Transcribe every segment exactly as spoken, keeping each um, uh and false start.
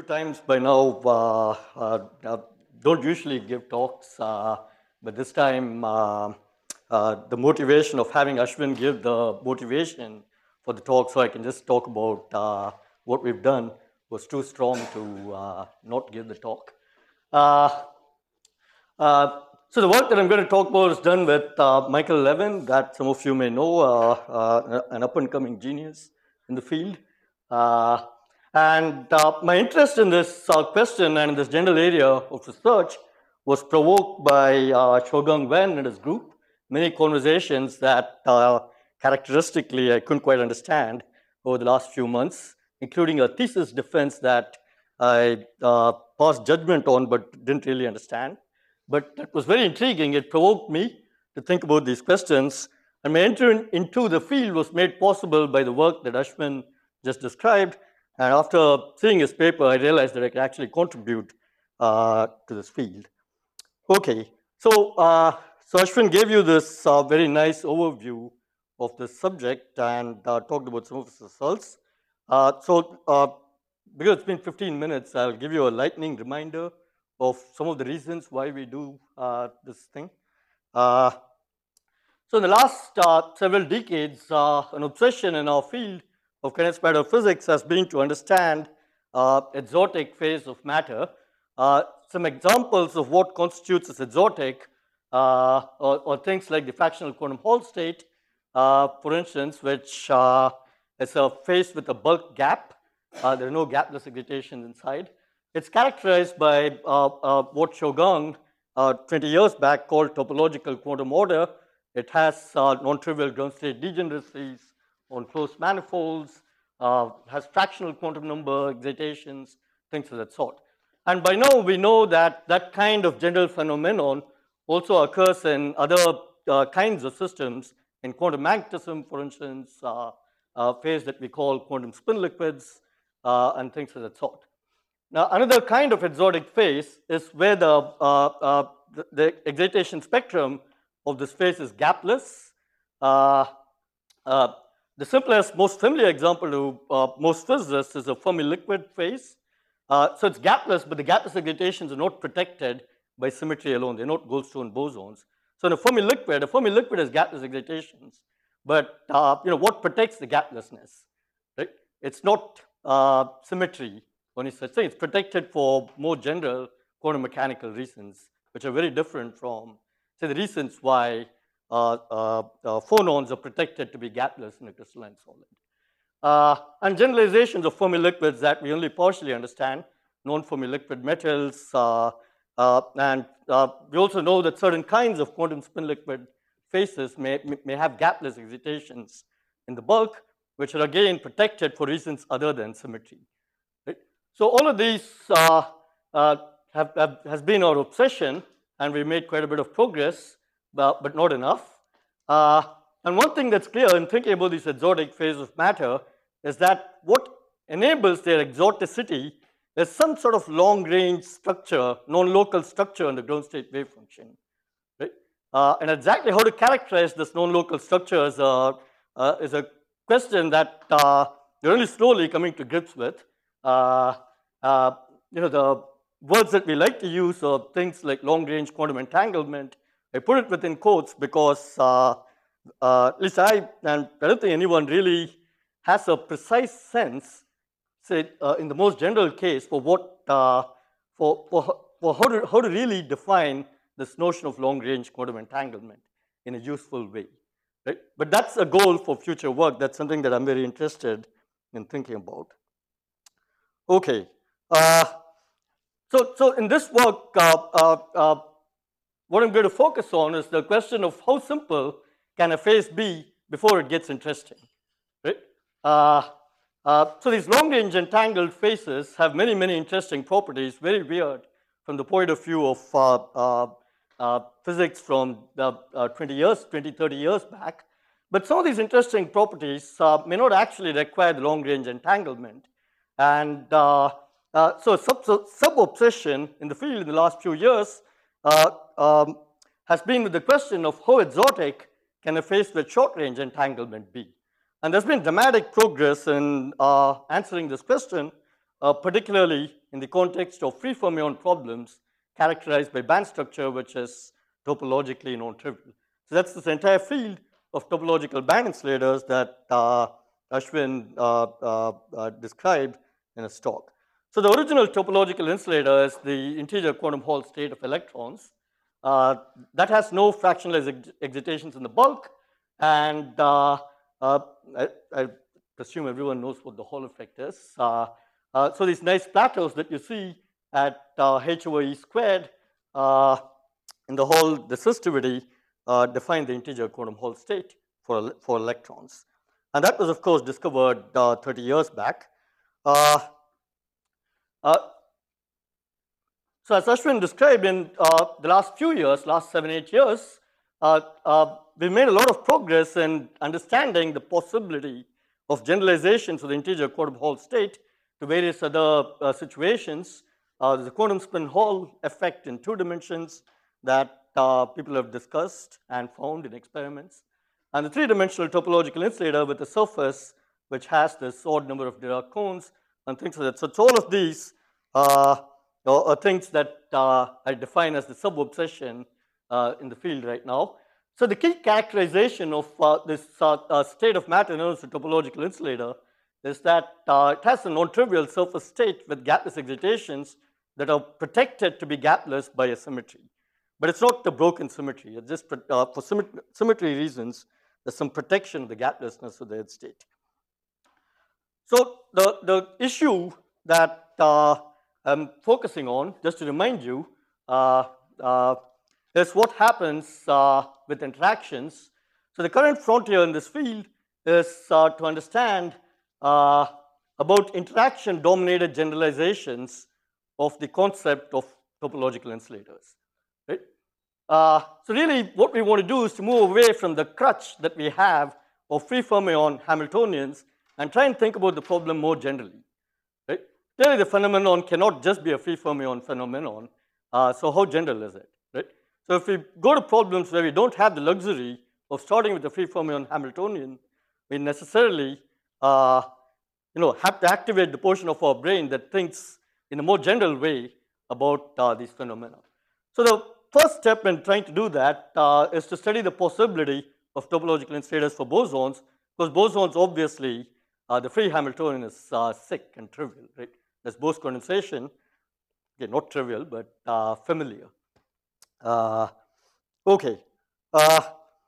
times by now. Uh, uh, uh, don't usually give talks, uh, but this time uh, uh, the motivation of having Ashwin give the motivation for the talk so I can just talk about uh, what we've done was too strong to uh, not give the talk. Uh, uh, so the work that I'm going to talk about is done with uh, Michael Levin, that some of you may know, uh, uh, an up-and-coming genius in the field. Uh, and uh, my interest in this uh, question and in this general area of research was provoked by uh, Shougang Wen and his group. Many conversations that uh, characteristically I couldn't quite understand over the last few months, including a thesis defense that I uh, passed judgment on but didn't really understand. But it was very intriguing. It provoked me to think about these questions. And my entry into the field was made possible by the work that Ashwin just described. And after seeing his paper, I realized that I could actually contribute uh, to this field. Okay, so, uh, so Ashwin gave you this uh, very nice overview of the subject and uh, talked about some of his results. Uh, so, uh, because it's been fifteen minutes, I'll give you a lightning reminder of some of the reasons why we do uh, this thing. Uh, so in the last uh, several decades, uh, an obsession in our field of condensed matter physics has been to understand uh, exotic phase of matter. Uh, some examples of what constitutes as exotic uh, or, or things like the fractional quantum Hall state, uh, for instance, which uh, is a phase with a bulk gap. Uh, there are no gapless excitations inside. It's characterized by uh, uh, what Shougang uh, twenty years back called topological quantum order. It has uh, non-trivial ground state degeneracies on closed manifolds, uh, has fractional quantum number excitations, things of that sort. And by now we know that that kind of general phenomenon also occurs in other uh, kinds of systems, in quantum magnetism, for instance, uh, a phase that we call quantum spin liquids, uh, and things of that sort. Now, another kind of exotic phase is where the, uh, uh, the, the excitation spectrum of this phase is gapless. Uh, uh, the simplest, most familiar example to uh, most physicists is a Fermi liquid phase. Uh, so it's gapless, but the gapless excitations are not protected by symmetry alone. They're not Goldstone bosons. So in a Fermi liquid, a Fermi liquid has gapless excitations, but uh, you know what protects the gaplessness? Right? It's not uh, symmetry. Only such thing. It's protected for more general quantum mechanical reasons, which are very different from, say, the reasons why uh, uh, uh, phonons are protected to be gapless in a crystalline solid. Uh, and generalizations of Fermi liquids that we only partially understand, non-Fermi liquid metals, uh, uh, and uh, we also know that certain kinds of quantum spin liquid phases may, may have gapless excitations in the bulk, which are again protected for reasons other than symmetry. So all of these uh, uh, have, have, has been our obsession, and we made quite a bit of progress, but, but not enough. Uh, and one thing that's clear in thinking about this exotic phase of matter is that what enables their exoticity is some sort of long-range structure, non-local structure in the ground state wave function. Right? Uh, and exactly how to characterize this non-local structure is a, uh, is a question that uh, we're only slowly coming to grips with. Uh, Uh, you know, the words that we like to use are things like long-range quantum entanglement. I put it within quotes because uh, uh, at least I, and I don't think anyone really has a precise sense, say, uh, in the most general case, for what, uh, for, for, for how, to, how to really define this notion of long-range quantum entanglement in a useful way. Right? But that's a goal for future work. That's something that I'm very interested in thinking about. Okay. Uh, so, so in this work, uh, uh, uh, what I'm going to focus on is the question of how simple can a phase be before it gets interesting, right? Uh, uh, so these long-range entangled phases have many, many interesting properties, very weird from the point of view of uh, uh, uh, physics from the, uh, twenty years, twenty, thirty years back. But some of these interesting properties uh, may not actually require the long-range entanglement. And uh, Uh, so sub-obsession sub in the field in the last few years uh, um, has been with the question of how exotic can a phase with short-range entanglement be. And there's been dramatic progress in uh, answering this question, uh, particularly in the context of free fermion problems characterized by band structure, which is topologically non-trivial. So that's this entire field of topological band insulators that uh, Ashwin uh, uh, uh, described in his talk. So the original topological insulator is the integer quantum Hall state of electrons. Uh, that has no fractionalized ex excitations in the bulk, and uh, uh, I, I presume everyone knows what the Hall effect is. Uh, uh, so these nice plateaus that you see at uh, h over e squared uh, in the Hall resistivity uh, define the integer quantum Hall state for, for electrons. And that was, of course, discovered uh, thirty years back. Uh, uh, so as Ashwin described, in uh, the last few years, last seven, eight years, uh, uh, we've made a lot of progress in understanding the possibility of generalizations of the integer quantum Hall state to various other uh, situations. Uh, there's a quantum spin Hall effect in two dimensions that uh, people have discussed and found in experiments. And the three-dimensional topological insulator with a surface which has this odd number of Dirac cones and things like that. So it's all of these uh, are things that uh, I define as the sub-obsession uh, in the field right now. So the key characterization of uh, this uh, uh, state of matter known as a topological insulator is that uh, it has a non-trivial surface state with gapless excitations that are protected to be gapless by a symmetry. But it's not the broken symmetry. It's just uh, for symmetry, symmetry reasons, there's some protection of the gaplessness of the edge state. So the, the issue that uh, I'm focusing on, just to remind you, uh, uh, is what happens uh, with interactions. So the current frontier in this field is uh, to understand uh, about interaction-dominated generalizations of the concept of topological insulators. Right? Uh, so really what we want to do is to move away from the crutch that we have of free fermion Hamiltonians and try and think about the problem more generally. Right? Clearly the phenomenon cannot just be a free fermion phenomenon. Uh, so how general is it? Right? So if we go to problems where we don't have the luxury of starting with a free fermion Hamiltonian, we necessarily uh, you know, have to activate the portion of our brain that thinks in a more general way about uh, these phenomena. So the first step in trying to do that uh, is to study the possibility of topological insulators for bosons, because bosons obviously, uh, the free Hamiltonian is uh, sick and trivial, right? There's Bose condensation, okay, not trivial, but uh, familiar. Uh, okay. Uh,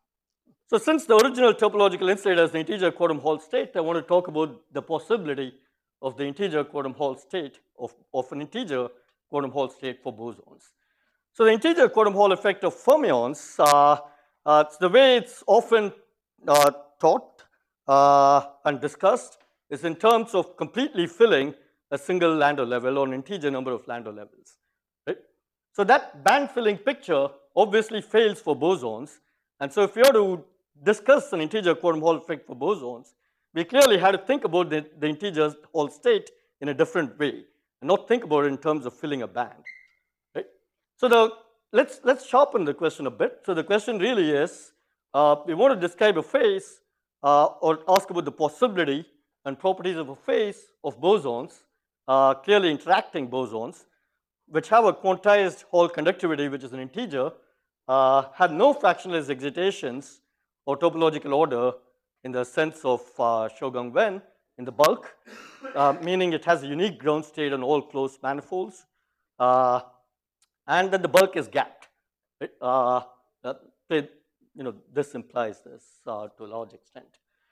so since the original topological insulator is the integer quantum Hall state, I want to talk about the possibility of the integer quantum Hall state of, of an integer quantum Hall state for bosons. So the integer quantum Hall effect of fermions, uh, uh, it's the way it's often uh, taught uh, and discussed is in terms of completely filling a single Landau level or an integer number of Landau levels. Right? So that band filling picture obviously fails for bosons. And so if we are to discuss an integer quantum Hall effect for bosons, we clearly had to think about the, the integer Hall state in a different way and not think about it in terms of filling a band. Right? So the, let's, let's sharpen the question a bit. So the question really is, uh, we want to describe a phase uh, or ask about the possibility and properties of a phase of bosons, uh, clearly interacting bosons, which have a quantized Hall conductivity, which is an integer, uh, have no fractionalized excitations or topological order in the sense of uh, Shougang Wen in the bulk, uh, meaning it has a unique ground state on all closed manifolds, uh, and that the bulk is gapped. Right? Uh, you know, this implies this uh, to a large extent.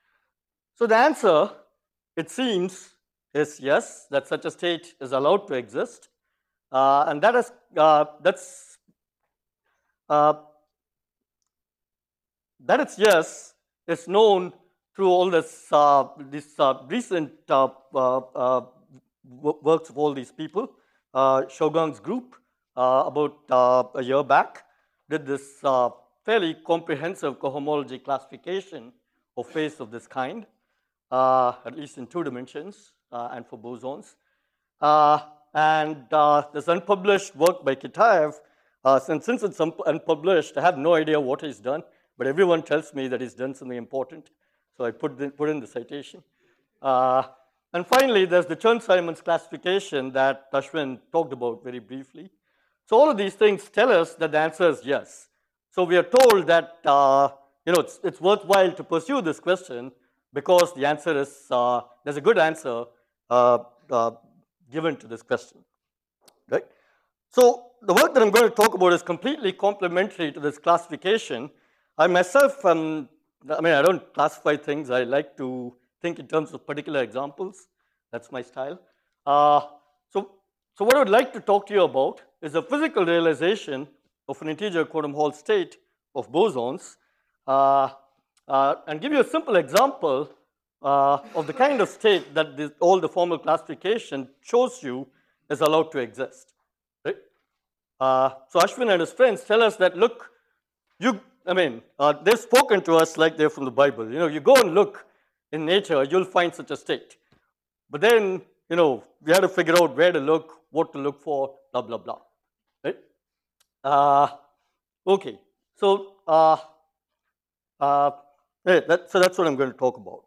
So the answer, it seems, is yes, that such a state is allowed to exist, uh, and that is uh, that's uh, that it's yes is known through all this uh, this uh, recent uh, uh, uh, works of all these people. Uh, Shougang's group uh, about uh, a year back did this uh, fairly comprehensive cohomology classification of phase of this kind, uh, at least in two dimensions uh, and for bosons. Uh, and uh, this unpublished work by Kitaev, uh, since, since it's un unpublished, I have no idea what he's done, but everyone tells me that he's done something important. So I put, the, put in the citation. Uh, And finally, there's the Chern-Simons classification that Ashwin talked about very briefly. So all of these things tell us that the answer is yes. So we are told that uh, you know it's, it's worthwhile to pursue this question because the answer is uh, there's a good answer uh, uh, given to this question, right? So the work that I'm going to talk about is completely complementary to this classification. I myself, um, I mean, I don't classify things. I like to think in terms of particular examples. That's my style. Uh, so, so what I would like to talk to you about is a physical realization of an integer quantum Hall state of bosons, uh, uh, and give you a simple example uh, of the kind of state that this, all the formal classification shows you is allowed to exist. Right? Uh, so Ashwin and his friends tell us that, look, you, I mean, uh, they've spoken to us like they're from the Bible. You know, you go and look in nature, you'll find such a state. But then, you know, we had to figure out where to look, what to look for, blah, blah, blah, right? Uh, okay, so, uh, uh, yeah, that, so that's what I'm going to talk about.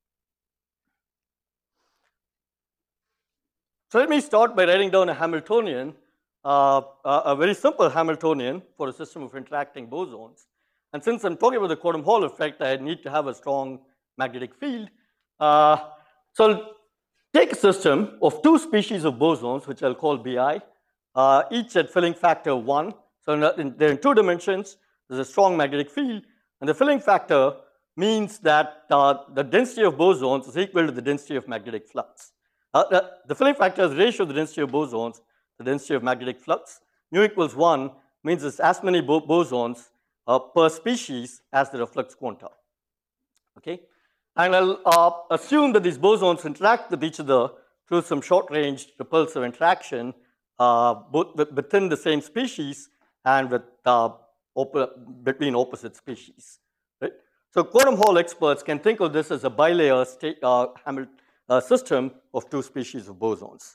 So let me start by writing down a Hamiltonian, uh, a very simple Hamiltonian for a system of interacting bosons. And since I'm talking about the quantum Hall effect, I need to have a strong magnetic field. Uh, so take a system of two species of bosons, which I'll call B I, uh, each at filling factor one. So in, they're in two dimensions. There's a strong magnetic field. And the filling factor means that uh, the density of bosons is equal to the density of magnetic flux. Uh, the, the filling factor is the ratio of the density of bosons to the density of magnetic flux. Nu equals one means it's as many bo bosons uh, per species as there are flux quanta. Okay? And I'll uh, assume that these bosons interact with each other through some short-range repulsive interaction, uh, both within the same species and with, uh, op between opposite species. Right? So quantum Hall experts can think of this as a bilayer state, uh, Hamilton, uh, system of two species of bosons.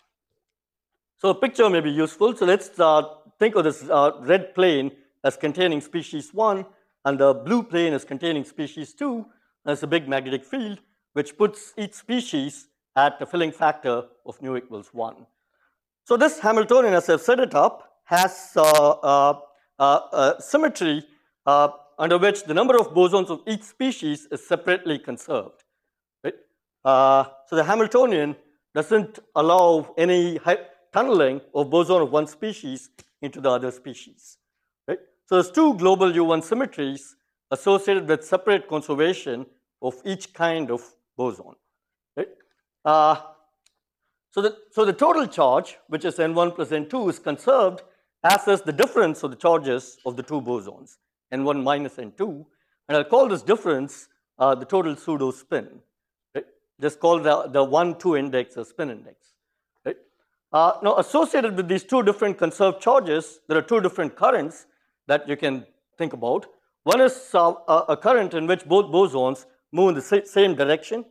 So a picture may be useful. So let's uh, think of this uh, red plane as containing species one, and the blue plane as containing species two. There's a big magnetic field, which puts each species at a filling factor of nu equals one. So this Hamiltonian, as I've set it up, has uh, uh, uh, uh, symmetry uh, under which the number of bosons of each species is separately conserved. Right? Uh, so the Hamiltonian doesn't allow any tunneling of boson of one species into the other species. Right? So there's two global U one symmetries associated with separate conservation of each kind of boson. Right? Uh, so, the, so the total charge, which is N one plus N two, is conserved, as is the difference of the charges of the two bosons, N one minus N two. And I'll call this difference uh, the total pseudo spin. Right? Just call the, the one two index a spin index. Right? Uh, now, associated with these two different conserved charges, there are two different currents that you can think about. One is uh, a current in which both bosons move in the same direction.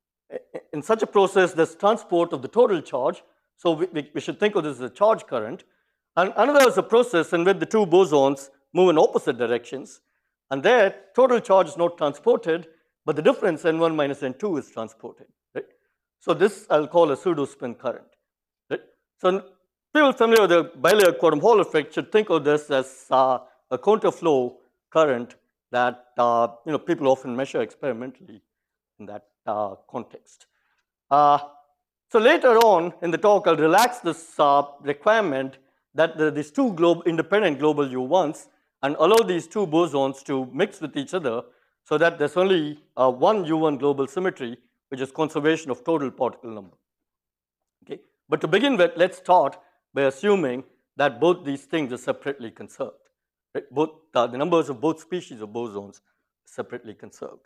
In such a process, there's transport of the total charge. So we, we, we should think of this as a charge current. And another is a process in which the two bosons move in opposite directions. And there, total charge is not transported, but the difference N one minus N two is transported. Right? So this I'll call a pseudo spin current. Right? So people familiar with the bilayer quantum Hall effect should think of this as uh, a counterflow current that uh, you know, people often measure experimentally in that uh, context. Uh, so later on in the talk, I'll relax this uh, requirement that there are these two globe, independent global U ones and allow these two bosons to mix with each other so that there's only uh, one U one global symmetry, which is conservation of total particle number. Okay? But to begin with, let's start by assuming that both these things are separately conserved. Right? Both uh, the numbers of both species of bosons separately conserved.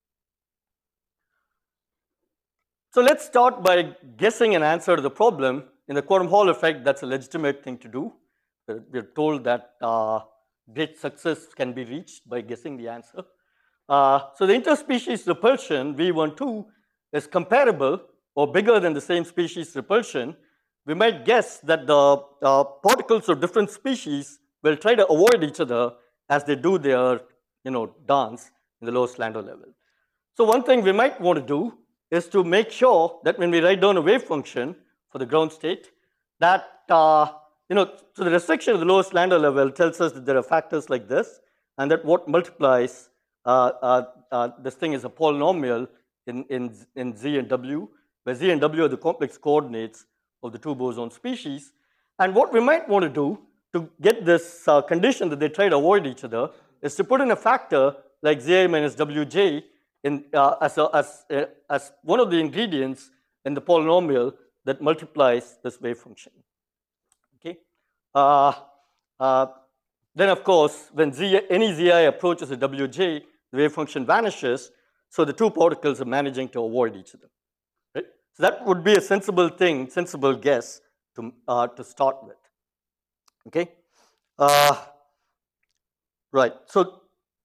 So let's start by guessing an answer to the problem. In the quantum Hall effect, that's a legitimate thing to do. We're told that uh, great success can be reached by guessing the answer. Uh, so the interspecies repulsion V one two is comparable or bigger than the same species repulsion. We might guess that the uh, particles of different species will try to avoid each other as they do their you know, dance in the lowest Landau level. So one thing we might want to do is to make sure that when we write down a wave function for the ground state, that, uh, you know, so the restriction of the lowest Landau level tells us that there are factors like this, and that what multiplies uh, uh, uh, this thing is a polynomial in, in, in Z and W, where Z and W are the complex coordinates of the two boson species. And what we might want to do to get this uh, condition that they try to avoid each other is to put in a factor like Zi minus Wj in, uh, as, a, as, uh, as one of the ingredients in the polynomial that multiplies this wave function. Okay. Uh, uh, then, of course, when Z, any Zi approaches a Wj, the wave function vanishes, so the two particles are managing to avoid each other. Right? So that would be a sensible thing, sensible guess to, uh, to start with. Okay. Uh, right. So,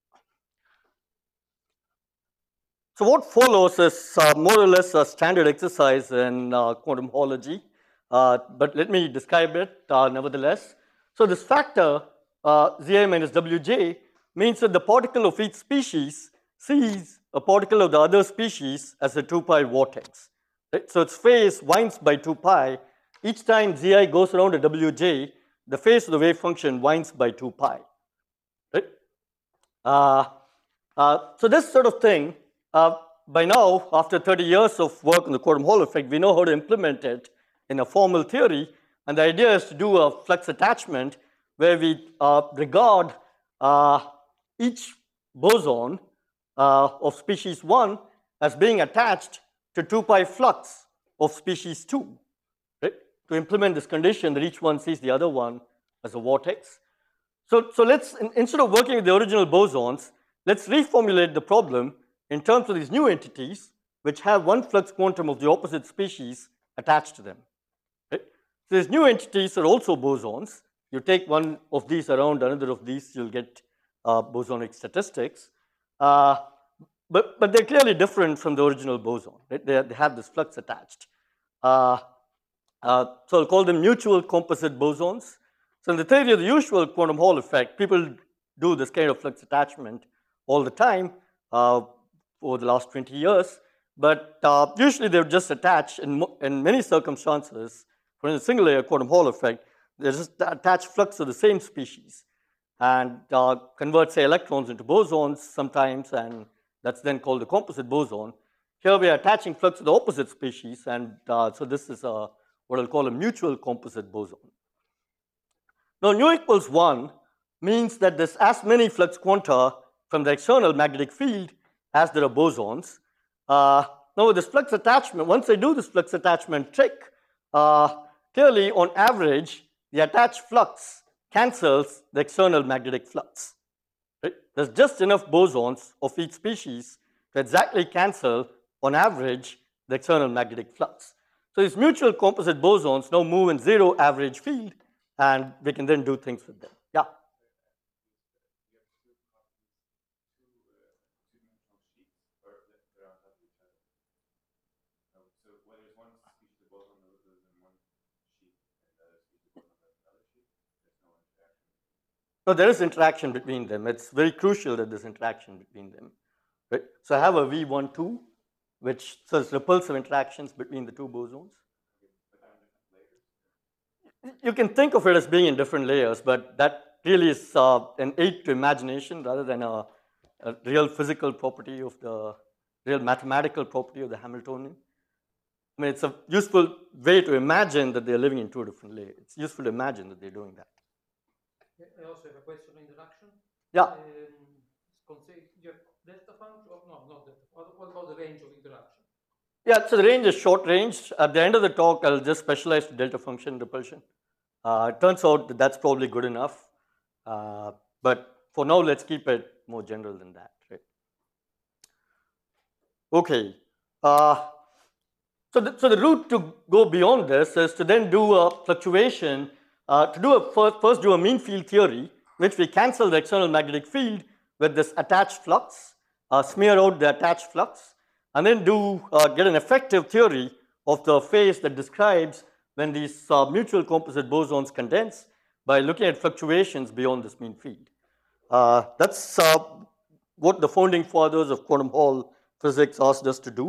so what follows is uh, more or less a standard exercise in uh, quantum homology, uh, but let me describe it uh, nevertheless. So this factor uh, Zi minus Wj means that the particle of each species sees a particle of the other species as a two pi vortex. Right? So its phase winds by two pi. Each time Zi goes around a Wj, the phase of the wave function winds by two pi. Right? Uh, uh, so this sort of thing, uh, by now, after thirty years of work on the quantum Hall effect, we know how to implement it in a formal theory. And the idea is to do a flux attachment where we uh, regard uh, each boson uh, of species one as being attached to two pi flux of species two. Right? To implement this condition that each one sees the other one as a vortex. So, so let's, in, instead of working with the original bosons, let's reformulate the problem in terms of these new entities which have one flux quantum of the opposite species attached to them. Right? So these new entities are also bosons. You take one of these around another of these, you'll get uh, bosonic statistics. Uh, but, but they're clearly different from the original boson. Right? They, they have this flux attached. Uh, uh, so I'll call them mutual composite bosons. So in the theory of the usual quantum Hall effect, people do this kind of flux attachment all the time uh, over the last twenty years. But uh, usually they're just attached in, in many circumstances. For instance, single layer quantum Hall effect, they just attach flux of the same species and uh, convert, say, electrons into bosons sometimes, and that's then called the composite boson. Here we are attaching flux of the opposite species, and uh, so this is a, what I'll call a mutual composite boson. Now, nu equals one means that there's as many flux quanta from the external magnetic field as there are bosons. Uh, now, with this flux attachment, once I do this flux attachment trick, uh, clearly on average, the attached flux cancels the external magnetic flux. Right? There's just enough bosons of each species to exactly cancel, on average, the external magnetic flux. So these mutual composite bosons now move in zero average field, and we can then do things with them. Yeah? No, there is interaction between them. It's very crucial that there's interaction between them. Right? So I have a V one two, which says repulsive interactions between the two bosons. You can think of it as being in different layers, but that really is uh, an aid to imagination rather than a, a real physical property of the, real mathematical property of the Hamiltonian. I mean, it's a useful way to imagine that they're living in two different layers. It's useful to imagine that they're doing that. I also have a question on interaction. Yeah. Um, you have delta function? Oh, no, not delta. What, what about the range of interaction? Yeah, so the range is short range. At the end of the talk, I'll just specialize to delta function repulsion. Uh, it turns out that that's probably good enough. Uh, but for now, let's keep it more general than that. Right? Okay. Uh, so, the, so the route to go beyond this is to then do a fluctuation. Uh, to do a first, first do a mean field theory, which we cancel the external magnetic field with this attached flux, uh, smear out the attached flux, and then do uh, get an effective theory of the phase that describes when these uh, mutual composite bosons condense by looking at fluctuations beyond this mean field. Uh, that's uh, what the founding fathers of quantum Hall physics asked us to do.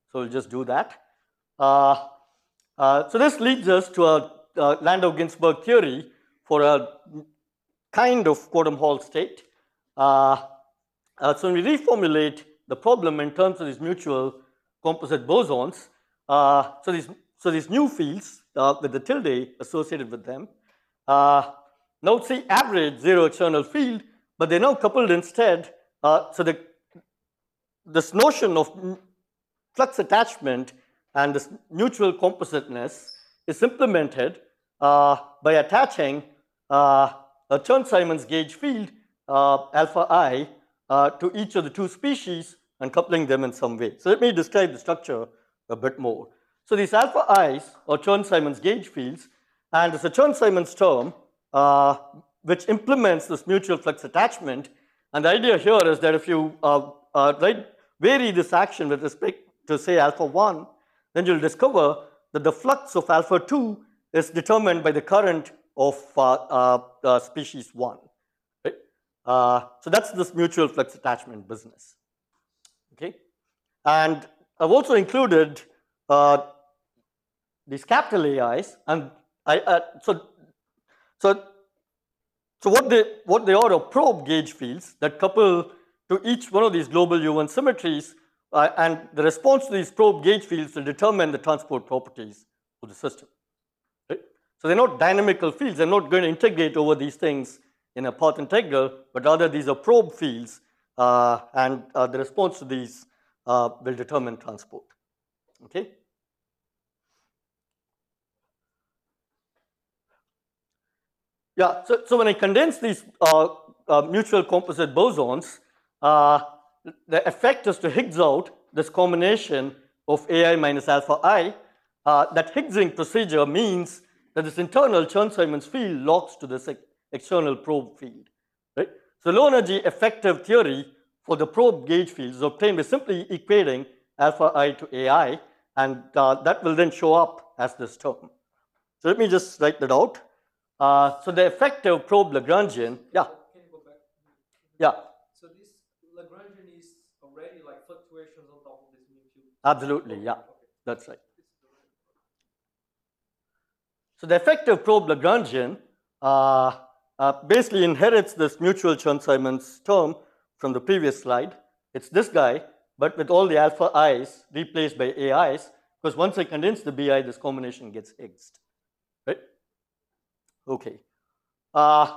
So we'll just do that. Uh, uh, so this leads us to a, a Landau-Ginzburg theory for a kind of quantum Hall state. Uh, uh, so when we reformulate the problem in terms of these mutual composite bosons, uh, so these so these new fields uh, with the tilde associated with them, uh, now see average zero external field, but they're now coupled instead. Uh, so the this notion of flux attachment and this mutual compositeness is implemented uh, by attaching uh, a Chern-Simons gauge field uh, alpha I uh, to each of the two species and coupling them in some way. So let me describe the structure a bit more. So these alpha I's or Chern-Simons gauge fields, and it's a Chern-Simons term uh, which implements this mutual flux attachment. And the idea here is that if you uh, uh, right, vary this action with respect to say alpha one, then you'll discover that the flux of alpha two is determined by the current of uh, uh, uh, species one. Right? Uh, so that's this mutual flux attachment business. Okay, and I've also included uh, these capital A Is, and I uh, so so so what they what they are are probe gauge fields that couple to each one of these global U one symmetries, uh, and the response to these probe gauge fields will determine the transport properties of the system. Right? So they're not dynamical fields. They're not going to integrate over these things in a path integral, but rather these are probe fields, uh, and uh, the response to these uh, will determine transport. Okay. Yeah. So so when I condense these uh, uh, mutual composite bosons, uh, the effect is to Higgs out this combination of A I minus alpha I. Uh, that Higgsing procedure means that this internal Chern-Simons field locks to this external probe field. Right? So low energy effective theory for the probe gauge fields is obtained by simply equating alpha I to A I, and uh, that will then show up as this term. So let me just write that out. Uh, so the effective probe Lagrangian, yeah. Can you go back? Yeah. So this Lagrangian is already like fluctuations on top of this mutual. Absolutely, yeah. Okay. That's right. So the effective probe Lagrangian uh, uh, basically inherits this mutual Chern-Simons term from the previous slide. It's this guy, but with all the alpha I's replaced by A I's, because once I condense the B I, this combination gets Higgsed. Right? Okay. Uh,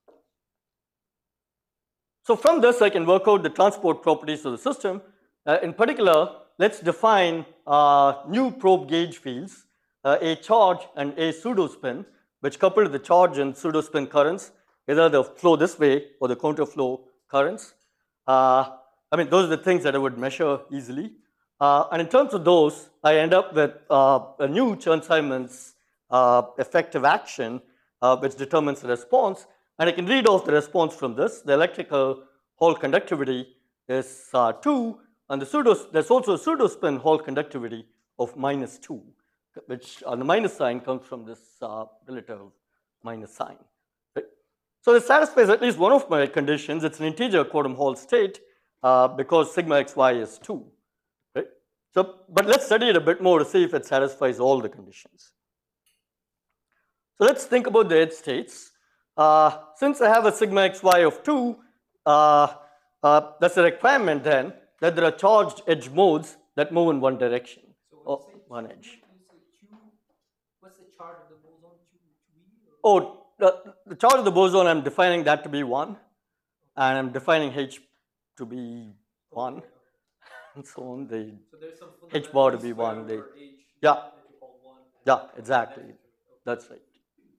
so from this, I can work out the transport properties of the system. Uh, in particular, let's define uh, new probe gauge fields, uh, a charge and a pseudospin, which couple to the charge and pseudospin currents, either the flow this way or the counterflow currents. Uh, I mean, those are the things that I would measure easily. Uh, and in terms of those, I end up with uh, a new Chern-Simons uh, effective action, uh, which determines the response. And I can read off the response from this. The electrical Hall conductivity is uh, two, and the pseudo, there's also a pseudospin Hall conductivity of minus two, which on the minus sign comes from this uh, relative minus sign. Right? So this satisfies at least one of my conditions. It's an integer quantum Hall state uh, because sigma xy is two. Right? So, but let's study it a bit more to see if it satisfies all the conditions. So let's think about the edge states. Uh, since I have a sigma xy of two, uh, uh, that's a requirement then that there are charged edge modes that move in one direction, So or one two, edge. You say two, what's the charge of the boson? Two, two e? Oh, the, the charge of the boson, I'm defining that to be one, and I'm defining H to be one, Okay. and so on. The So there's some H bar to fundamental be square one, they- over H yeah. that you call one. Yeah, exactly. Okay. That's right.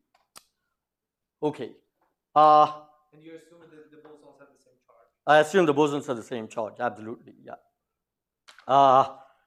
Okay. Uh, And you assume that the bosons have the same charge. I assume the bosons are the same charge. Absolutely, yeah. Uh,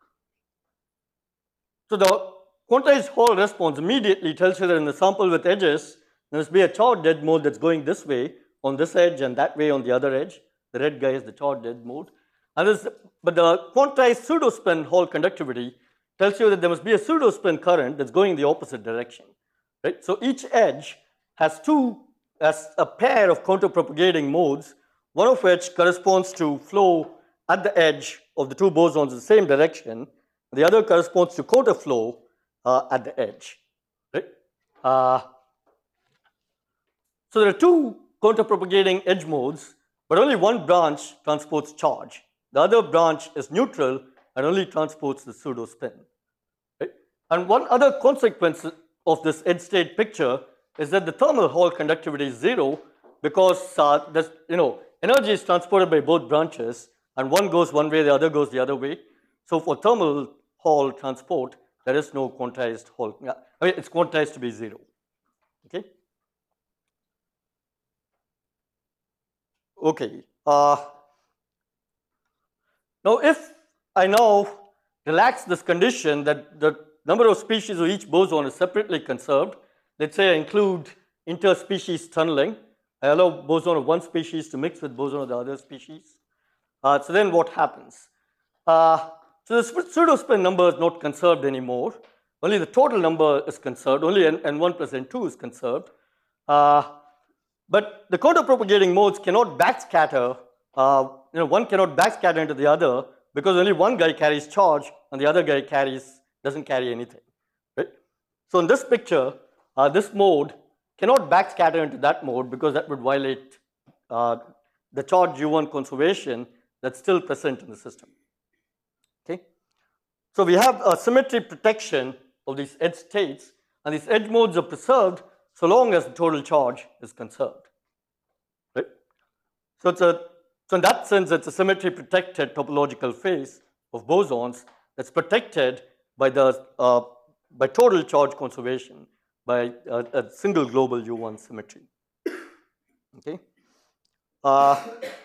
so the quantized Hall response immediately tells you that in the sample with edges, there must be a charged edge mode that's going this way on this edge and that way on the other edge. The red guy is the charged edge mode. And this, but the quantized pseudospin Hall conductivity tells you that there must be a pseudospin current that's going in the opposite direction. Right? So each edge has two, as a pair of counterpropagating modes, one of which corresponds to flow at the edge of the two bosons in the same direction, The other corresponds to counterflow uh, at the edge. Right? Uh, so there are two counterpropagating edge modes, but only one branch transports charge. The other branch is neutral and only transports the pseudo spin. Right? And one other consequence of this edge state picture is that the thermal Hall conductivity is zero because uh, this, you know, energy is transported by both branches, and one goes one way, the other goes the other way. So for thermal Hall transport, there is no quantized Hall. I mean, it's quantized to be zero. Okay. Okay. Uh, now, if I now relax this condition that the number of species of each boson is separately conserved, let's say I include interspecies tunneling. I allow boson of one species to mix with boson of the other species. Uh, so then what happens? Uh, so the pseudo spin number is not conserved anymore. Only the total number is conserved. Only N, N one plus N two is conserved. Uh, but the counterpropagating modes cannot backscatter. Uh, you know, one cannot backscatter into the other because only one guy carries charge and the other guy carries doesn't carry anything. Right? So in this picture, uh, this mode cannot backscatter into that mode because that would violate uh, the charge U one conservation that's still present in the system. Okay? So we have a symmetry protection of these edge states, and these edge modes are preserved so long as the total charge is conserved. Right? So, it's a, so in that sense, it's a symmetry protected topological phase of bosons that's protected by the uh, by total charge conservation by a, a single global U one symmetry. Okay. Uh,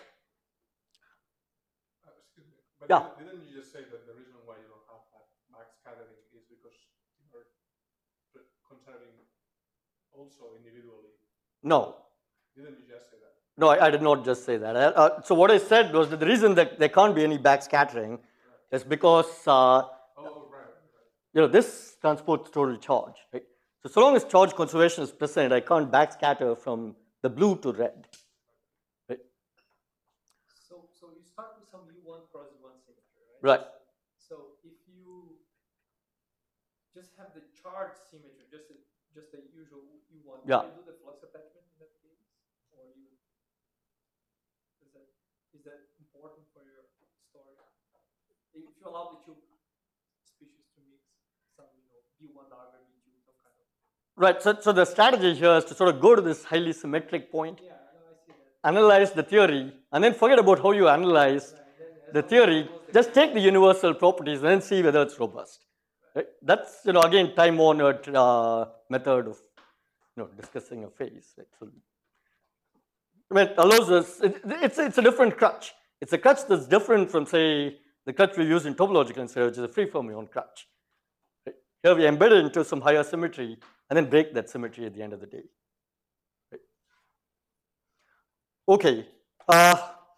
Excuse me, but yeah. Didn't you just say that the reason why you don't have that backscattering is because you're conserving also individually? No. Didn't you just say that? No, I, I did not just say that. I, uh, so what I said was that the reason that there can't be any backscattering right. is because uh, oh, right, right. you know, this transports total charge. Right? So so long as charge conservation is present, I can't backscatter from the blue to red. Right? So, so you start with some U one cross U one symmetry, Right. right? So if you just have the charge symmetry, just a, just the usual U one, yeah. can you do the flux attachment in that case? Or you, is that, is that important for your story? If you allow the two species to mix some, you know, B one darker, B two, some kind of. Right, so, so the strategy here is to sort of go to this highly symmetric point, yeah, no, I see that. analyze the theory, and then forget about how you analyze right, the theory. Just take the universal properties and then see whether it's robust. Right? That's, you know, again, time-honored uh, method of, you know, discussing a phase. Right? So, I mean, it allows us, it, it's, it's a different crutch. It's a crutch that's different from, say, the crutch we use in topological research, which is a free fermion crutch. Right? Here we embed it into some higher symmetry and then break that symmetry at the end of the day. Right? Okay. Uh,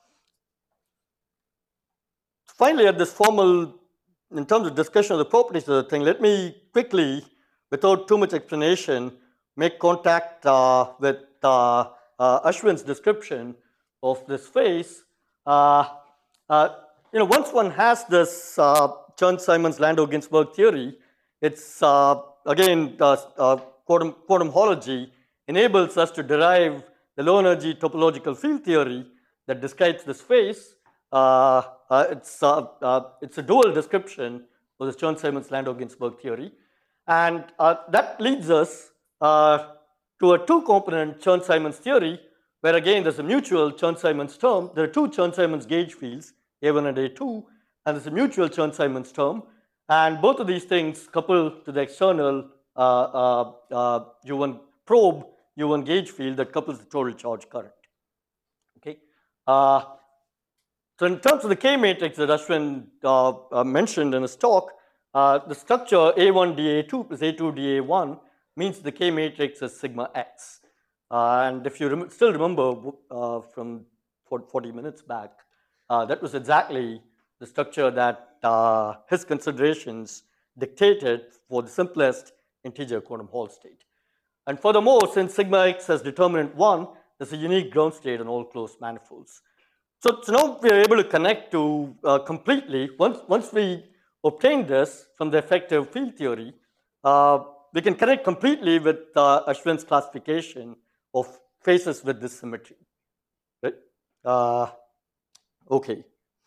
finally, at this formal, in terms of discussion of the properties of the thing, let me quickly, without too much explanation, make contact uh, with uh, uh, Ashwin's description of this phase. Uh, uh, you know, once one has this uh, Chern-Simons-Landau-Ginzburg theory, it's uh, again uh, uh, quantum, quantum homology enables us to derive the low energy topological field theory that describes this phase. Uh, uh, it's, uh, uh, it's a dual description of this Chern-Simons-Landau-Ginzburg theory. And uh, that leads us uh, to a two-component Chern-Simons theory, where again there's a mutual Chern-Simons term. There are two Chern-Simons gauge fields, A one and A two, and there's a mutual Chern-Simons term. And both of these things couple to the external uh, uh, uh, U one probe, U one gauge field that couples the total charge current. Okay. Uh, so in terms of the K matrix that Ashwin uh, uh, mentioned in his talk, uh, the structure A one D A two plus A two D A one means the K matrix is sigma x. Uh, and if you rem still remember uh, from forty minutes back, uh, that was exactly the structure that uh, his considerations dictated for the simplest integer quantum Hall state. And furthermore, since sigma x has determinant one, there's a unique ground state on all closed manifolds. So, so now we are able to connect to uh, completely, once, once we obtain this from the effective field theory, uh, we can connect completely with uh, Ashwin's classification of faces with this symmetry. Right? Uh, okay.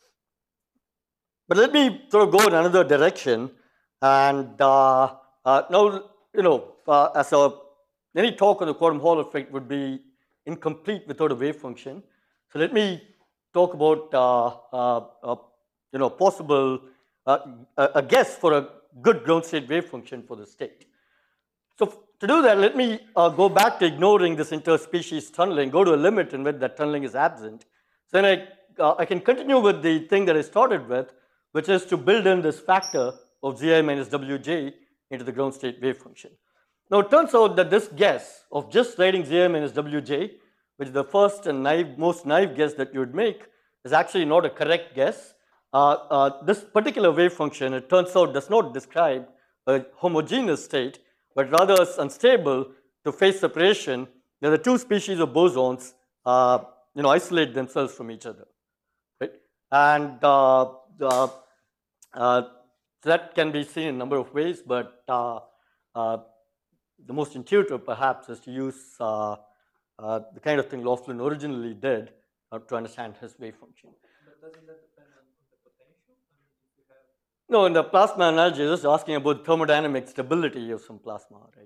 But let me sort of go in another direction. And uh, uh, now, you know, uh, as a, any talk on the quantum Hall effect would be incomplete without a wave function. So let me talk about, uh, uh, uh, you know, possible, uh, a, a guess for a good ground state wave function for the state. So to do that, let me uh, go back to ignoring this interspecies tunneling, go to a limit in which that tunneling is absent. So then I, uh, I can continue with the thing that I started with, which is to build in this factor of Zi minus Wj into the ground state wave function. Now it turns out that this guess of just writing Zi minus Wj, which is the first and naive, most naive guess that you would make, is actually not a correct guess. Uh, uh, this particular wave function, it turns out, does not describe a homogeneous state, but rather is unstable to phase separation, where the two species of bosons uh, you know, isolate themselves from each other. Right? And uh, uh, uh, that can be seen in a number of ways, but uh, uh, the most intuitive perhaps is to use uh, uh, the kind of thing Laughlin originally did uh, to understand his wave function. But doesn't that depend on, on the potential? I mean, if you have... No, in the plasma analogy, just asking about thermodynamic stability of some plasma, right?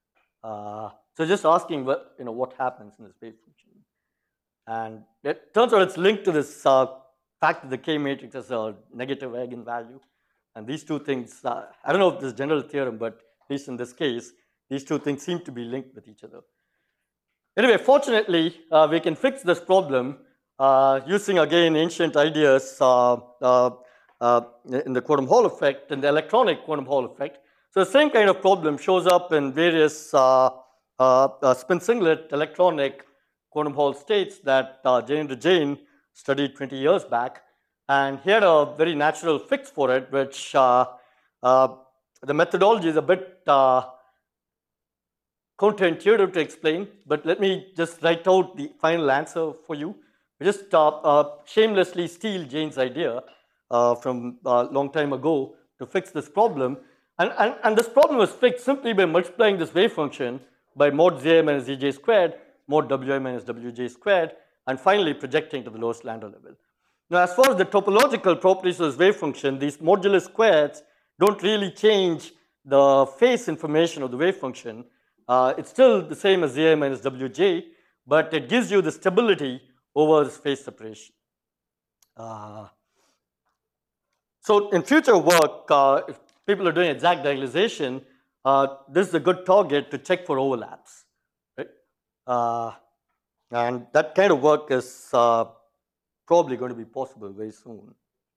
Uh, so just asking what, you know, what happens in this wave function. And it turns out it's linked to this uh, fact that the K matrix has a negative eigenvalue. And these two things, uh, I don't know if this is general theorem, but at least in this case, these two things seem to be linked with each other. Anyway, fortunately, uh, we can fix this problem uh, using, again, ancient ideas uh, uh, uh, in the quantum Hall effect and the electronic quantum Hall effect. So the same kind of problem shows up in various uh, uh, uh, spin singlet electronic quantum Hall states that uh, Jainendra Jain studied twenty years back. And he had a very natural fix for it, which uh, uh, the methodology is a bit uh, counterintuitive to explain, but let me just write out the final answer for you. We just uh, uh, shamelessly steal Jain's idea uh, from a long time ago to fix this problem. And, and, and this problem was fixed simply by multiplying this wave function by mod Zi minus Zj squared, mod Wi minus Wj squared, and finally projecting to the lowest Landau level. Now, as far as the topological properties of this wave function, these modulus squares don't really change the phase information of the wave function. Uh, it's still the same as Zi minus Wj, but it gives you the stability over this phase separation. Uh, so in future work, uh, if people are doing exact diagonalization, uh, this is a good target to check for overlaps. Right? Uh, and that kind of work is uh, probably going to be possible very soon.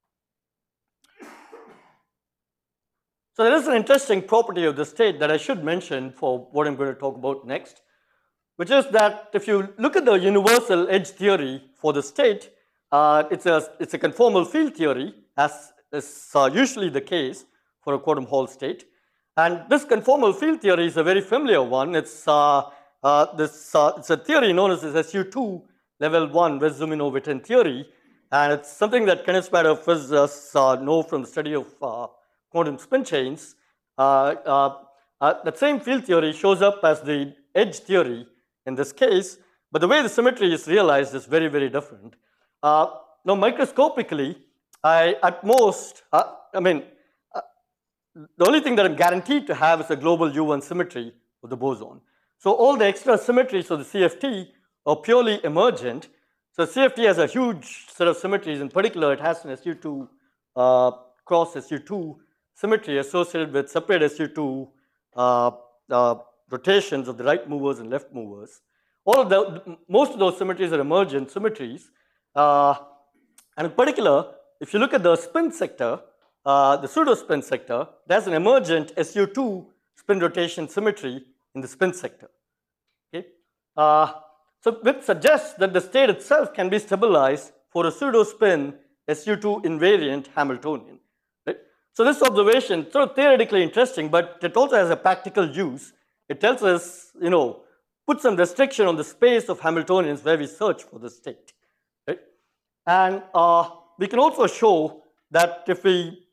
So there is an interesting property of the state that I should mention for what I'm going to talk about next, which is that if you look at the universal edge theory for the state, uh, it's, a, it's a conformal field theory, as is uh, usually the case for a quantum Hall state. And this conformal field theory is a very familiar one. It's, uh, uh, this, uh, it's a theory known as this S U two level one Wess-Zumino-Witten theory. And it's something that Kenneth Spader physicists uh, know from the study of uh, quantum spin chains. Uh, uh, uh, that same field theory shows up as the edge theory in this case, but the way the symmetry is realized is very, very different. Uh, now, microscopically, I, at most, uh, I mean, uh, the only thing that I'm guaranteed to have is a global U one symmetry of the boson. So all the extra symmetries of the C F T are purely emergent. So C F T has a huge set of symmetries. In particular, it has an S U two uh, cross S U two symmetry associated with separate S U two uh, uh, rotations of the right movers and left movers. All of the, most of those symmetries are emergent symmetries. Uh, and in particular, if you look at the spin sector, uh, the pseudo-spin sector, there's an emergent S U two spin rotation symmetry in the spin sector. Okay? Uh, so which suggests that the state itself can be stabilized for a pseudo-spin S U two invariant Hamiltonian. Right? So this observation is sort of theoretically interesting, but it also has a practical use. It tells us, you know, put some restriction on the space of Hamiltonians where we search for the state. Right? And uh, we can also show that if we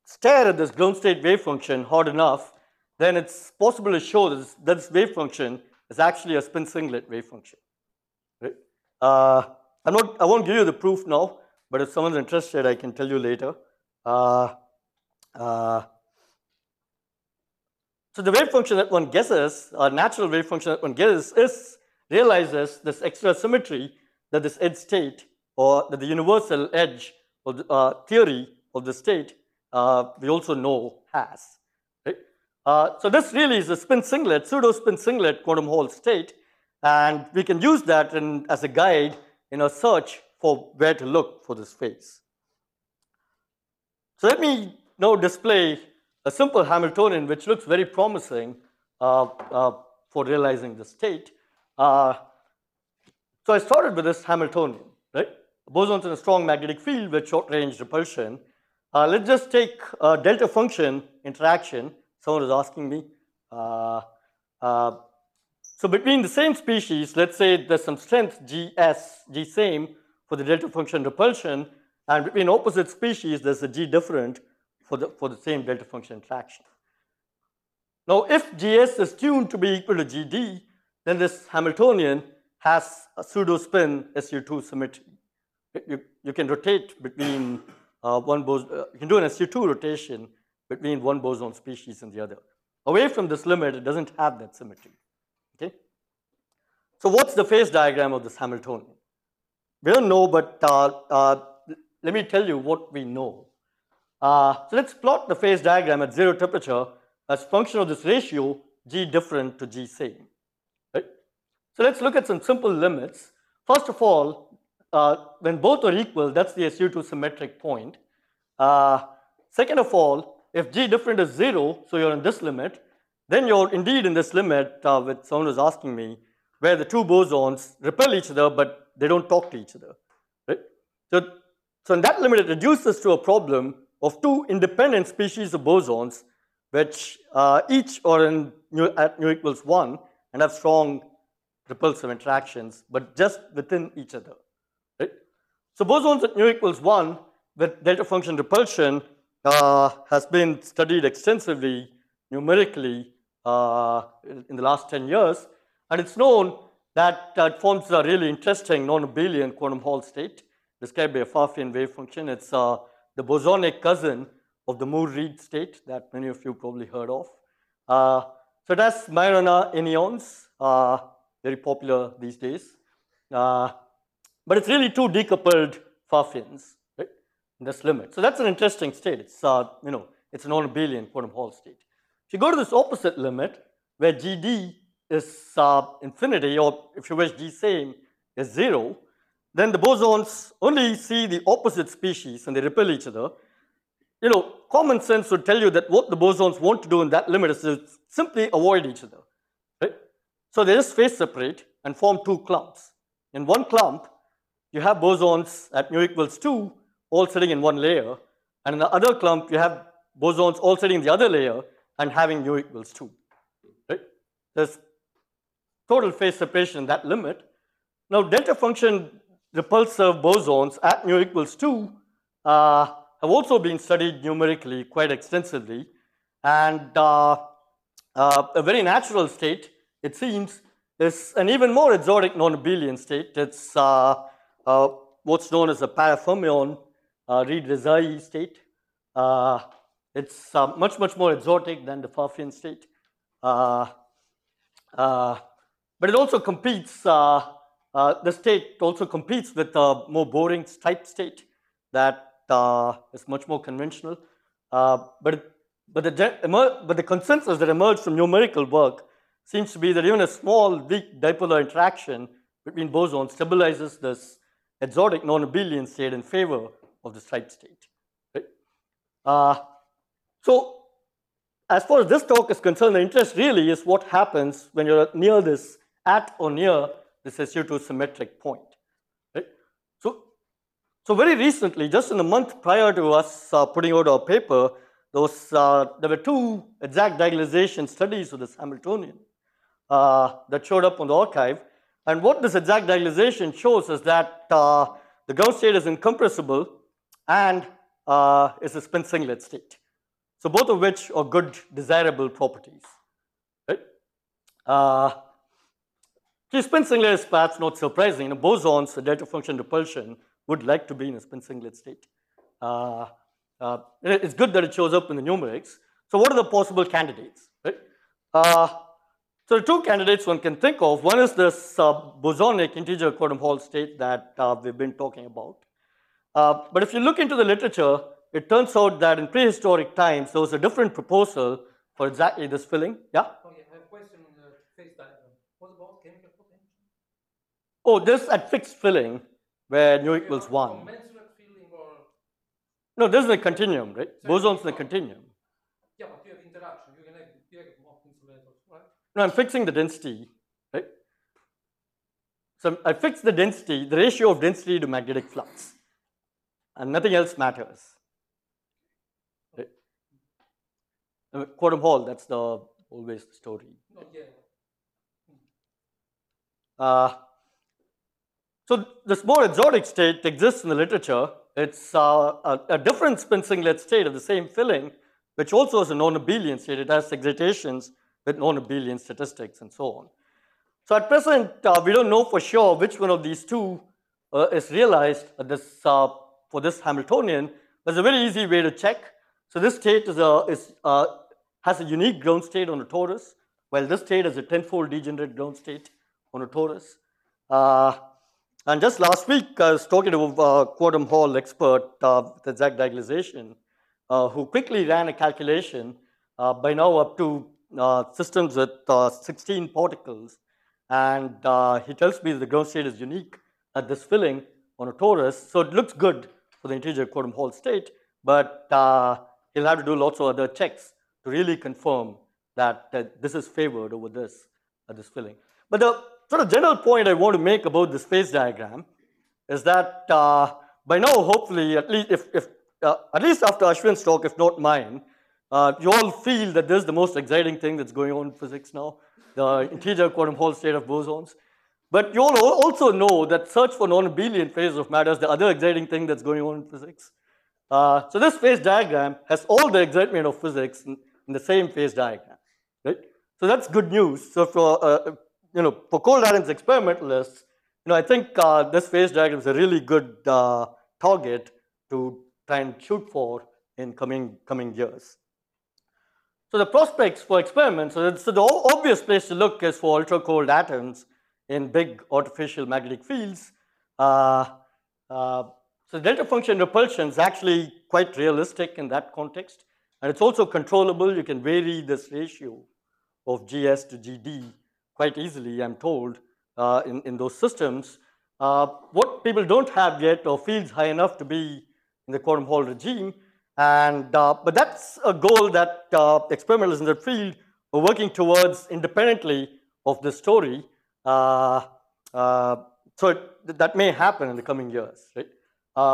stare at this ground state wave function hard enough, then it's possible to show this, that this wave function is actually a spin singlet wave function. Right? Uh, I'm not, I won't give you the proof now, but if someone's interested, I can tell you later. Uh, uh, so the wave function that one guesses, a natural wave function that one guesses, is realizes this extra symmetry that this edge state, or that the universal edge of the uh, theory of the state, uh, we also know has. Right? Uh, so this really is a spin singlet, pseudo spin singlet quantum Hall state, and we can use that in, as a guide in our search for where to look for this phase. So let me now display a simple Hamiltonian which looks very promising uh, uh, for realizing the state. Uh, so I started with this Hamiltonian, right? Bosons in a strong magnetic field with short range repulsion. Uh, let's just take a delta function interaction. Someone is asking me. Uh, uh, so between the same species, let's say there's some strength G S, G same for the delta function repulsion, and between opposite species, there's a G different for the, for the same delta function interaction. Now, if G S is tuned to be equal to G D, then this Hamiltonian has a pseudo spin S U two symmetry. You, you can rotate between uh, one boson, uh, you can do an S U two rotation between one boson species and the other. Away from this limit, it doesn't have that symmetry. Okay? So what's the phase diagram of this Hamiltonian? We don't know, but uh, uh, let me tell you what we know. Uh, so let's plot the phase diagram at zero temperature as function of this ratio G different to G same. Right? So let's look at some simple limits. First of all, uh, when both are equal, that's the S U two symmetric point. Uh, second of all, if G different is zero, so you're in this limit, then you're indeed in this limit, uh, which someone was asking me, where the two bosons repel each other, but they don't talk to each other. Right? So, so in that limit, it reduces to a problem of two independent species of bosons, which uh, each are in nu at nu equals one and have strong repulsive interactions, but just within each other. Right? So bosons at nu equals one with delta function repulsion uh, has been studied extensively numerically uh, in the last ten years, and it's known that uh, it forms a really interesting non-abelian quantum Hall state described by a Pfaffian wave function. It's uh, the bosonic cousin of the Moore-Reed state that many of you probably heard of. Uh, so it has Majorana anyons, uh, very popular these days. Uh, but it's really two decoupled Pfaffians, right, in this limit. So that's an interesting state. It's, uh, you know, it's a non-abelian quantum Hall state. If you go to this opposite limit, where G D is uh, infinity, or if you wish G same is zero, then the bosons only see the opposite species and they repel each other. You know, common sense would tell you that what the bosons want to do in that limit is to simply avoid each other, right? So they just phase separate and form two clumps. In one clump, you have bosons at nu equals two all sitting in one layer, and in the other clump, you have bosons all sitting in the other layer and having nu equals two, right? There's total phase separation in that limit. Now, delta function repulsive bosons at nu equals two uh, have also been studied numerically quite extensively, and uh, uh, a very natural state, it seems, is an even more exotic non-abelian state. It's uh, uh, what's known as a parafermion uh, Reed-Rezai state. Uh, it's uh, much, much more exotic than the Pfaffian state. Uh, uh, but it also competes, uh, uh, the state also competes with a more boring type state that uh, is much more conventional. Uh, but, but, the, but the consensus that emerged from numerical work seems to be that even a small weak dipolar interaction between bosons stabilizes this exotic non-abelian state in favor of the striped state. Right? Uh, so as far as this talk is concerned, the interest really is what happens when you're near this, at or near this S U two symmetric point. Right? So, so very recently, just in the month prior to us uh, putting out our paper, those, uh, there were two exact diagonalization studies of this Hamiltonian uh, that showed up on the archive. And what this exact diagonalization shows is that uh, the ground state is incompressible and uh, is a spin singlet state. So both of which are good, desirable properties, right? Uh, spin singlet is perhaps not surprising. You know, bosons, the delta function repulsion, would like to be in a spin singlet state. Uh, uh, it's good that it shows up in the numerics. So what are the possible candidates, right? Uh, so the two candidates one can think of, one is this uh, bosonic integer quantum Hall state that uh, we've been talking about. Uh, but if you look into the literature, it turns out that in prehistoric times, there was a different proposal for exactly this filling. Yeah? Oh, yeah, I have a question on the phase diagram. What about chemical potential? Oh, this at fixed filling, where nu So equals you have one. commensurate filling or... No, this is a continuum, right? So you- Boson's in a continuum. Yeah, but you have interaction. You can have direct of insulators, right? No, I'm fixing the density, right? So I fix the density, the ratio of density to magnetic flux, and nothing else matters. Right? Uh, Quantum Hall, that's the always the story. No, yeah. Uh, so this more exotic state exists in the literature. It's uh, a, a different spin singlet state of the same filling, which also is a non-abelian state. It has excitations with non-abelian statistics and so on. So at present, uh, we don't know for sure which one of these two uh, is realized at this, uh, for this Hamiltonian. There's a very easy way to check. So this state is a, is, uh, has a unique ground state on a torus, while this state is a tenfold degenerate ground state on a torus. Uh, and just last week, I was talking to a uh, quantum Hall expert uh, with exact diagonalization, uh, who quickly ran a calculation uh, by now up to uh, systems with uh, sixteen particles. And uh, he tells me that the ground state is unique at this filling on a torus. So it looks good for the integer quantum Hall state, but uh, he'll have to do lots of other checks to really confirm that, that this is favored over this at this filling. But the sort of general point I want to make about this phase diagram is that uh, by now, hopefully, at least if, if uh, at least after Ashwin's talk, if not mine, uh, you all feel that this is the most exciting thing that's going on in physics now, the integer quantum Hall state of bosons. But you all also know that search for non-abelian phases of matter is the other exciting thing that's going on in physics. Uh, so this phase diagram has all the excitement of physics in, in the same phase diagram, right? So that's good news. So for uh, you know, for cold atoms experimentalists, you know, I think uh, this phase diagram is a really good uh, target to try and shoot for in coming coming years. So the prospects for experiments, so, so the obvious place to look is for ultra cold atoms in big artificial magnetic fields. Uh, uh, so delta function repulsion is actually quite realistic in that context, and it's also controllable. You can vary this ratio of G S to G D quite easily, I'm told, uh, in, in those systems. Uh, what people don't have yet are fields high enough to be in the quantum Hall regime, and uh, but that's a goal that uh, experimentalists in that field are working towards independently of this story. Uh, uh, so it, that may happen in the coming years, right? Uh,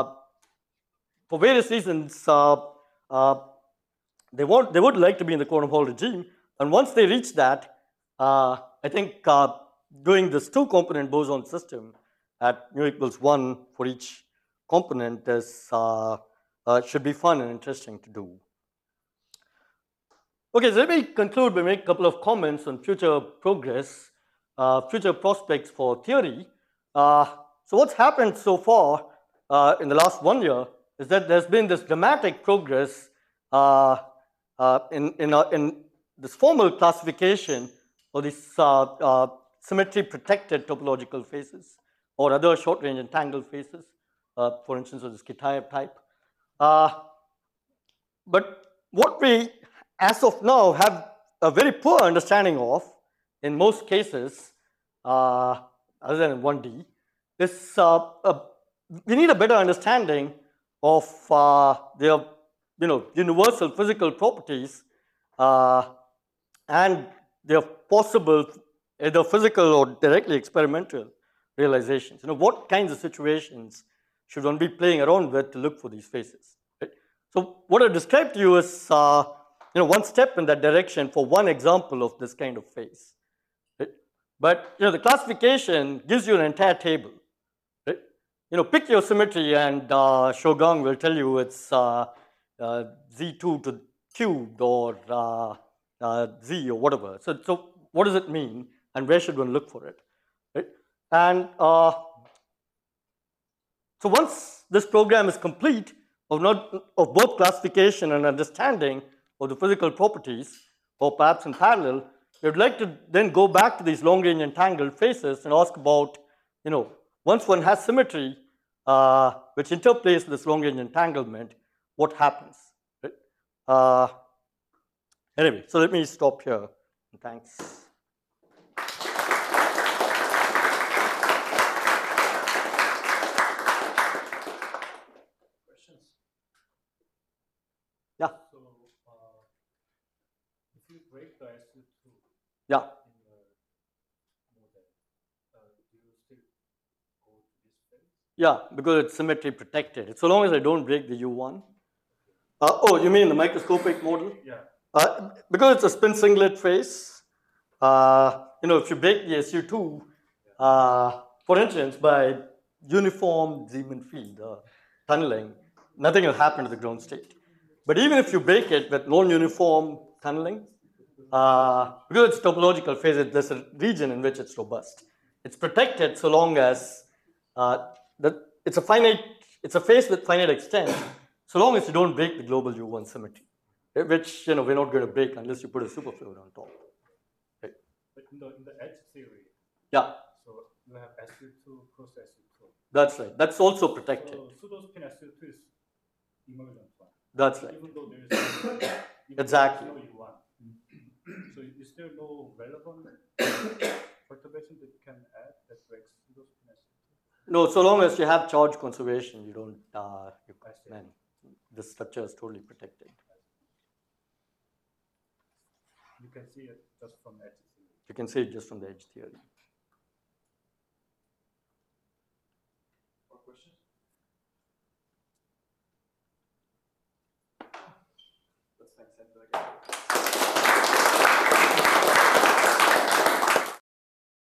for various reasons, uh, uh, they want they would like to be in the quantum Hall regime, and once they reach that, uh, I think uh, doing this two-component boson system at nu equals one for each component is uh, uh, should be fun and interesting to do. Okay, so let me conclude by making a couple of comments on future progress, uh, future prospects for theory. Uh, so what's happened so far uh, in the last one year is that there's been this dramatic progress uh, uh, in, in, uh, in this formal classification of these uh, uh, symmetry-protected topological phases or other short-range entangled phases, uh, for instance, of this Kitaev type. Uh, but what we, as of now, have a very poor understanding of, in most cases, uh, other than in one D, is uh, uh, we need a better understanding of uh, their, you know, universal physical properties uh, and their possible either physical or directly experimental realizations. You know, what kinds of situations should one be playing around with to look for these phases? Right? So what I described to you is uh, you know, one step in that direction for one example of this kind of phase. Right? But you know, the classification gives you an entire table. Right? You know, pick your symmetry, and uh, Shougang will tell you it's uh, uh, Z two to cubed or uh, uh, z or whatever. So, so what does it mean, and where should one look for it? Right? And uh, so once this program is complete of, not, of both classification and understanding of the physical properties, or perhaps in parallel, we would like to then go back to these long-range entangled phases and ask about, you know, once one has symmetry, uh, which interplays with this long-range entanglement, what happens? Right? Uh, anyway, so let me stop here. Thanks. Yeah. So, uh, if you break the S U two Yeah. in your model, uh, do you still go to this phase? Yeah, because it's symmetry protected. So long as I don't break the U one. Uh, oh, you mean the microscopic model? Yeah. Uh, because it's a spin singlet phase, uh, you know, if you break the S U two, uh, for instance, by uniform Zeeman field uh, tunneling, nothing will happen to the ground state. But even if you break it with non-uniform tunneling, uh, because it's topological phase, there's a region in which it's robust. It's protected so long as uh, the, it's a finite, it's a phase with finite extent, so long as you don't break the global U one symmetry, which, you know, we're not going to break unless you put a superfluid on top. Right? But in the, in the edge theory, Yeah. so you have S U two plus S U two. That's right. That's also protected. So pseudo-spin S U two is emergent one. That's right. Even though there is no, even Exactly. though there is no U one. So is there no relevant perturbation that you can add that breaks pseudo-spin S U two? No, so long as you have charge conservation, you don't, uh, you, then the structure is totally protected. You can see it just from edge theory. You can see it just from the edge theory. More questions? Let's thank Sandra again.